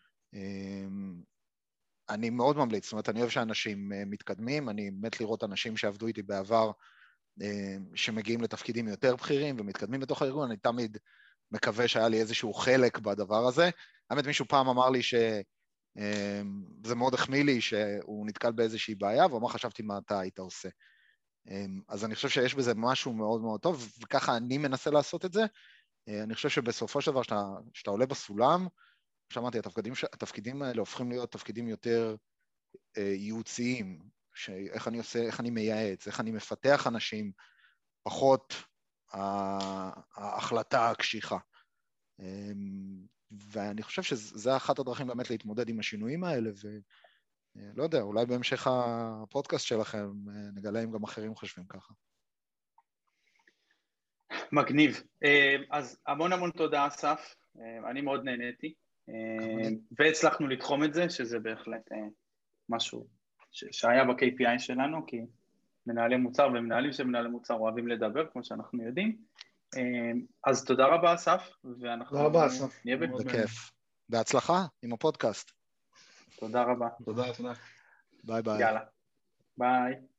אני מאוד ממליץ, זאת אומרת, אני אוהב שאנשים מתקדמים, אני מת לראות אנשים שעבדו איתי בעבר, שמגיעים לתפקידים יותר בכירים ומתקדמים בתוך הארגון, אני תמיד מקווה שהיה לי איזשהו חלק בדבר הזה. האמת, מישהו פעם אמר לי זה מאוד החמיא לי שהוא נתקל באיזושהי בעיה, והוא אמר, חשבתי מה אתה היית עושה. אז אני חושב שיש בזה משהו מאוד מאוד טוב, וככה אני מנסה לעשות את זה. אני חושב שבסופו של דבר, שאתה, שאתה עולה בסולם, שמעתי, התפקידים, התפקידים האלה הופכים להיות תפקידים יותר ייעוציים, איך אני עושה, איך אני מייעץ, איך אני מפתח אנשים, פחות ההחלטה הקשיחה. ואני חושב שזה אחת הדרכים באמת להתמודד עם השינויים האלה, ולא יודע, אולי בהמשך הפודקאסט שלכם נגלה אם גם אחרים חושבים ככה. מגניב. אז המון המון תודה, אסף. אני מאוד נהניתי, והצלחנו לתחום את זה, שזה בהחלט משהו שהיה ב-קיי פי איי שלנו, כי מנהלי מוצר ומנהלים של מנהלי מוצר אוהבים לדבר, כמו שאנחנו יודעים. אז תודה רבה, אסף, ואנחנו תודה רבה, אסף. נהיה בכיף. בהצלחה עם הפודקאסט. תודה רבה. תודה, תודה. ביי ביי. יאללה. ביי.